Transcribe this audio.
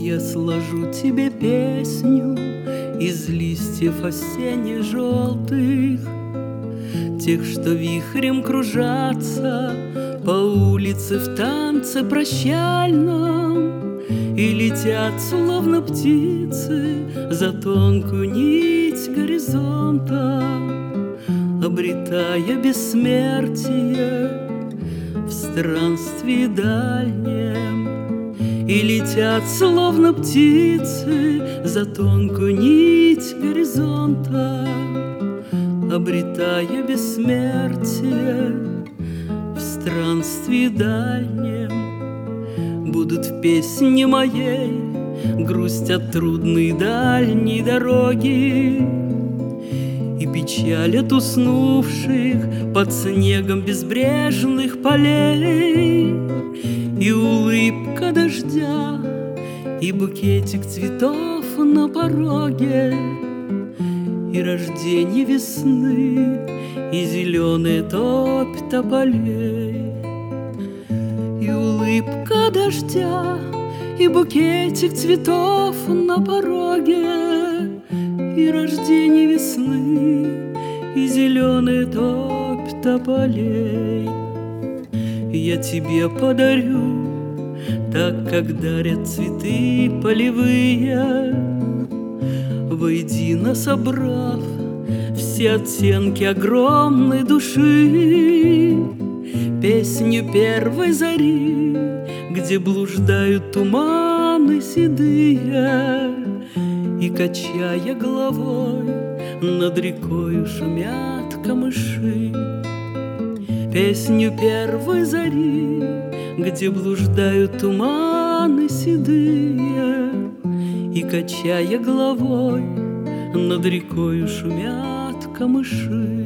Я сложу тебе песню из листьев осенне-желтых, тех, что вихрем кружатся по улице в танце прощальном и летят, словно птицы, за тонкую нить горизонта, обретая бессмертие в странстве дальнем. И летят, словно птицы, за тонкую нить горизонта, обретая бессмертие в странстве дальнем. Будут в песне моей грусть от трудной дальней дороги и печаль от уснувших под снегом безбрежных полей, и улыбка дождя, и букетик цветов на пороге, и рождение весны, и зеленая топь тополей. И улыбка дождя, и букетик цветов на пороге, и рождение весны, и зеленая топь тополей. Я тебе подарю, так как дарят цветы полевые, воедино собрав все оттенки огромной души, песню первой зари, где блуждают туманы седые, и, качая головой, над рекою шумят камыши. Песню первой зари, где блуждают туманы седые, и, качая головой, над рекою шумят камыши.